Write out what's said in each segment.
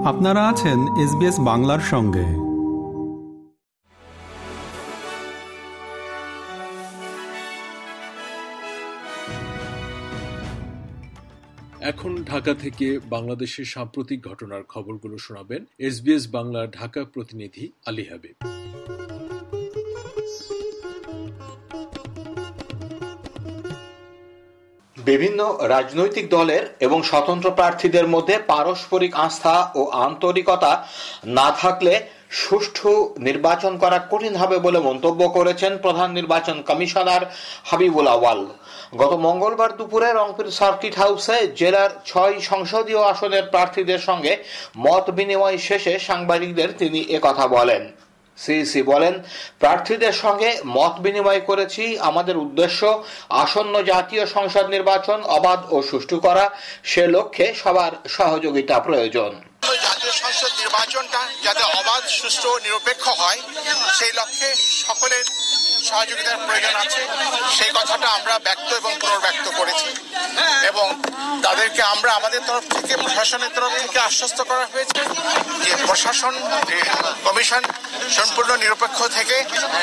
আপনারা আছেন SBS বাংলার সঙ্গে। এখন ঢাকা থেকে বাংলাদেশের সাম্প্রতিক ঘটনার খবরগুলো শোনাবেন SBS বাংলার ঢাকা প্রতিনিধি আলী হাবিব। বিভিন্ন রাজনৈতিক দলের এবং স্বতন্ত্র প্রার্থীদের মধ্যে পারস্পরিক আস্থা ও আন্তরিকতা না থাকলে সুষ্ঠু নির্বাচন করা কঠিন হবে বলে মন্তব্য করেছেন প্রধান নির্বাচন কমিশনার হাবিবুল আওয়াল। গত মঙ্গলবার দুপুরে রংপুর সার্কিট হাউসে জেলার ৬ সংসদীয় আসনের প্রার্থীদের সঙ্গে মত বিনিময় শেষে সাংবাদিকদের তিনি একথা বলেন। সিইসি বলেন, প্রার্থীদের সঙ্গে মত বিনিময় করেছি। আমাদের উদ্দেশ্য আসন্ন জাতীয় সংসদ নির্বাচন অবাধ ও সুষ্ঠু করা। সে লক্ষ্যে সবার সহযোগিতা প্রয়োজন। জাতীয় সংসদ নির্বাচনটা যাতে অবাধ, সুষ্ঠু ও নিরপেক্ষ হয়, সেই লক্ষ্যে সকলের সহযোগিতার প্রয়োজন আছে। সেই কথাটা আমরা ব্যক্ত এবং পুনর্ব্যক্ত করেছি এবং তাদেরকে আমরা আমাদের তরফ থেকে, প্রশাসনের তরফ থেকে আশ্বস্ত করা হয়েছে যে প্রশাসন, কমিশন সম্পূর্ণ নিরপেক্ষ থেকে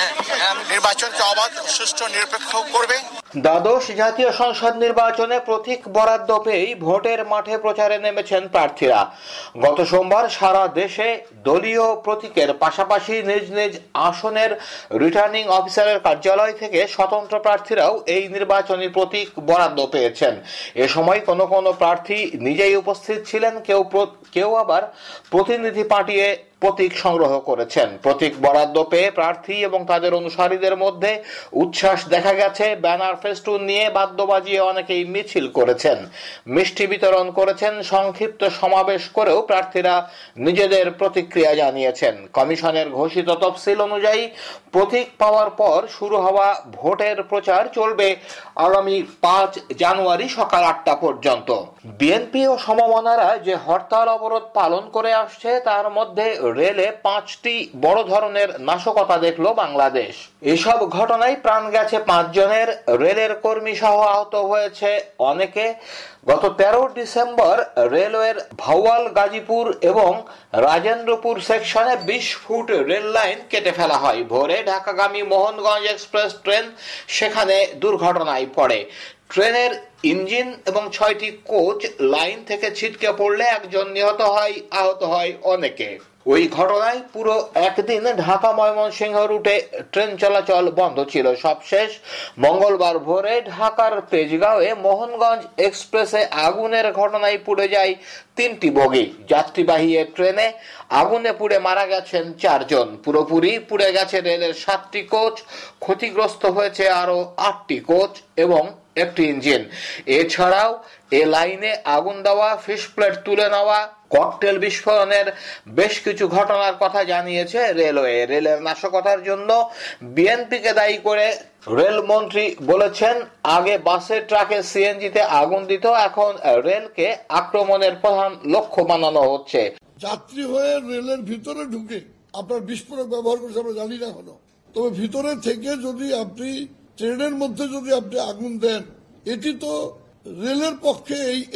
নির্বাচনকে অবাধ, সুষ্ঠু, নিরপেক্ষ করবে। দ্বাদশ জাতীয় সংসদ নির্বাচনে প্রতীক বরাদ্দ পেয়েই ভোটের মাঠে প্রচারে নেমেছেন প্রার্থীরা। গত সোমবার সারা দেশে দলীয় প্রতীকের পাশাপাশি নিজ নিজ আসনের রিটার্নিং অফিসারের কার্যালয় থেকে স্বতন্ত্র প্রার্থীরাও এই নির্বাচনী প্রতীক বরাদ্দ পেয়েছেন। এ সময় কোনো কোনো প্রার্থী নিজেই উপস্থিত ছিলেন, কেউ আবার প্রতিনিধি পাঠিয়ে প্রতীক সংগ্রহ করেছেন। প্রতীক বরাদ্দ পেয়ে প্রার্থী এবং তাদের অনুসারীদের মধ্যে উচ্ছ্বাস দেখা গেছে। ব্যানার, ফেস্টুন নিয়ে বাদ্য বাজিয়ে অনেকেই মিছিল করেছেন, মিষ্টি বিতরণ করেছেন। সংক্ষিপ্ত সমাবেশ করেও প্রার্থীরা নিজেদের প্রতিক্রিয়া জানিয়েছেন। কমিশনের ঘোষিত তফসিল অনুযায়ী প্রতীক পাওয়ার পর শুরু হওয়া ভোটের প্রচার চলবে আগামী ৫ জানুয়ারি সকাল ৮টা পর্যন্ত। বিএনপি ও সমমনারা যে হরতাল অবরোধ পালন করে আসছে, তার মধ্যে রেলে ৫টি বড় ধরনের নাশকতা দেখল বাংলাদেশ। এসব ঘটনায় প্রাণ গেছে ৫ জনের। রেলের কর্মী সহ আহত হয়েছে অনেকে। গত ১৩ ডিসেম্বর রেলওয়ের ভাওয়াল, গাজীপুর এবং রাজেন্দ্রপুর সেকশনে ২০ ফুট রেল লাইন কেটে ফেলা হয়। ভোরে ঢাকাগামী মোহনগঞ্জ এক্সপ্রেস ট্রেন সেখানে দুর্ঘটনায় পড়ে। ট্রেনের ইঞ্জিন এবং ৬টি কোচ লাইন থেকে ছিটকে পড়লে একজন নিহত হয়, আহত হয় অনেকে। ওই ঘটনায় পুরো একদিন ঢাকা ময়মনসিংহ রুটে ট্রেন চলাচল বন্ধ ছিল। সবশেষ মঙ্গলবার ভোরে ঢাকার তেজগাঁওয়ে মোহনগঞ্জ এক্সপ্রেসে আগুনের ঘটনায় পুড়ে যায় ৩টি বগি। যাত্রীবাহী ট্রেনে আগুনে পুড়ে মারা গেছেন ৪ জন। পুরোপুরি পুড়ে গেছে রেলের ৭টি কোচ। ক্ষতিগ্রস্ত হয়েছে আরো ৮টি কোচ এবং একটি ইঞ্জিন। এছাড়াও এ লাইনে আগুন দেওয়া, ফিশ প্লেট তুলে নেওয়া, ককটেল বিস্ফোরণের বেশ কিছু ঘটনার কথা জানিয়েছে রেলওয়ে। রেলের নাশকতার জন্য বিএনপিকে দায়ী করে রেলমন্ত্রী বলেছেন, আগে বাসে, ট্রাকে, সিএনজিতে আগুন দিত, এখন রেলকে আক্রমণের প্রধান লক্ষ্য বানানো হচ্ছে। যাত্রী হয়ে রেলের ভিতরে ঢুকে আপনার বিস্ফোরক ব্যবহার করছে আমরা জানি না এখনো। তবে ভিতরে থেকে যদি আপনি ট্রেনের মধ্যে যদি আপনি আগুন দেন, এটি তো রেলের পক্ষে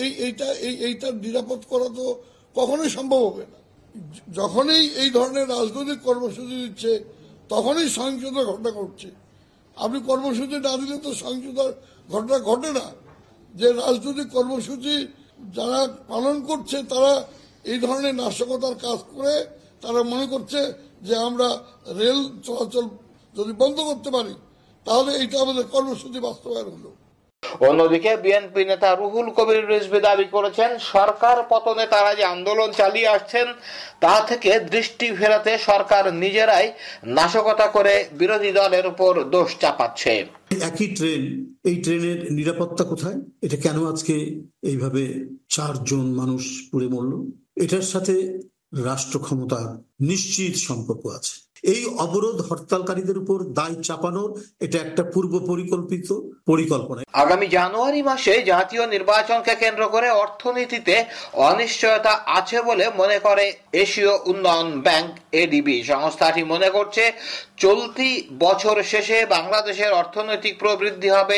এইটা নিরাপদ করা তো কখনোই সম্ভব হবে না। যখনই এই ধরনের রাজনৈতিক কর্মসূচি দিচ্ছে তখনই সহিংসতার ঘটনা ঘটছে। আপনি কর্মসূচি না দিলে তো সহিংসতার ঘটনা ঘটে না। যে রাজনৈতিক কর্মসূচি যারা পালন করছে তারা এই ধরনের নাশকতার কাজ করে তারা মনে করছে যে আমরা রেল চলাচল যদি বন্ধ করতে পারি তাহলে এইটা আমাদের কর্মসূচি বাস্তবায়ন হলো। অন্যদিকে বিএনপি নেতা রুহুল কবির রিজভী দাবি করেছেন, সরকার পতনে তারা যে আন্দোলন চালিয়ে আসছেন তা থেকে দৃষ্টি ফেরাতে সরকার নিজেরাই নাশকতা করে বিরোধী দলের উপর দোষ চাপাচ্ছে। একই ট্রেন, এই ট্রেনের নিরাপত্তা কোথায়? এটা কেন আজকে এইভাবে ৪ জন মানুষ পুড়ে মরল? এটার সাথে রাষ্ট্র ক্ষমতার নিশ্চিত সম্পর্ক আছে। এই অবরোধ হরতালকারীদের উপর দায় চাপানোর এটা একটা পূর্ব পরিকল্পিত পরিকল্পনা। আগামী জানুয়ারি মাসে জাতীয় নির্বাচনকে কেন্দ্র করে অর্থনীতিতে অনিশ্চয়তা আছে বলে মনে করে এশীয় উন্নয়ন ব্যাংক এডিবি। সংস্থাটি মনে করছে চলতি বছর শেষে বাংলাদেশের অর্থনৈতিক প্রবৃদ্ধি হবে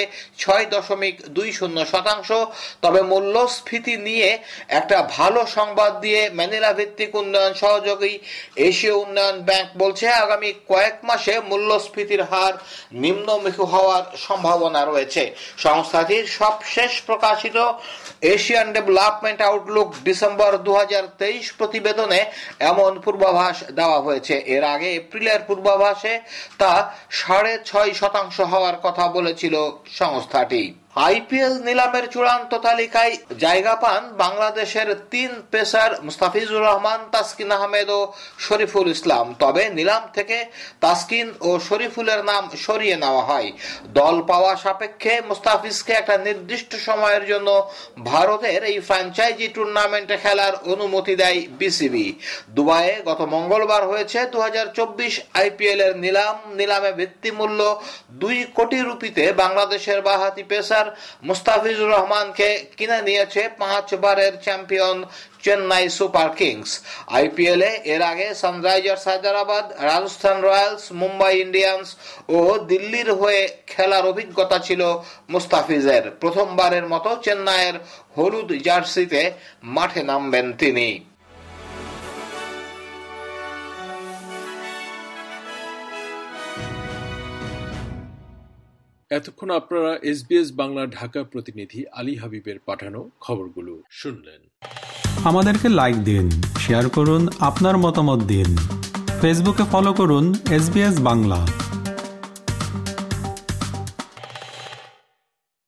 6.20%। তবে মূল্যস্ফীতি নিয়ে একটা ভালো সংবাদ দিয়ে ম্যানিলা ভিত্তিক উন্নয়ন সহযোগী এশীয় উন্নয়ন ব্যাংক বলছে আগামী কয়েক মাসে মূল্যস্ফীতির হার নিম্নমুখী হওয়ার সম্ভাবনা রয়েছে। সংস্থাটির সবশেষ প্রকাশিত এশিয়ান ডেভেলপমেন্ট আউটলুক ডিসেম্বর 2023 প্রতিবেদনে এমন পূর্বাভাস দেওয়া হয়েছে। এর আগে এপ্রিলের পূর্বাভাসে তা 6.5% হওয়ার কথা বলেছিল সংস্থাটি। আইপিএল নিলামের চূড়ান্ত তালিকায় জায়গা পান বাংলাদেশের 3 পেসার মুস্তাফিজুর রহমান, তাসকিন আহমেদ ও শরীফুল ইসলাম। তবে নিলাম থেকে তাসকিন ও শরীফুলের নাম সরিয়ে নেওয়া হয়। দল পাওয়া সাপেক্ষে মুস্তাফিজকে একটা নির্দিষ্ট সময়ের জন্য ভারতের এই ফ্র্যাঞ্চাইজি টুর্নামেন্টে খেলার অনুমতি দেয় বিসিবি। দুবাইয়ে গত মঙ্গলবার হয়েছে 2024 আইপিএল এর নিলামে ভিত্তিমূল্য 2 কোটি রুপিতে বাংলাদেশের বাঁহাতি পেসার মুস্তাফিজুর রহমানকে কিনে নিয়েছে 5 বারের চ্যাম্পিয়ন চেন্নাই সুপার কিংস। আইপিএলে এর আগে Sunrisers Hyderabad, Rajasthan Royals, Mumbai Indians ও দিল্লির হয়ে খেলার অভিজ্ঞতা ছিল মুস্তাফিজের। প্রথমবারের মতো চেন্নাইয়ের হলুদ জার্সিতে মাঠে নামবেন তিনি। এতক্ষণ আপনারা এসবিএস বাংলা ঢাকা প্রতিনিধি আলী হাবিবের পাঠানো খবরগুলো শুনলেন। আমাদেরকে লাইক দিন, শেয়ার করুন, আপনার মতামত দিন। ফেসবুকে ফলো করুন SBS বাংলা।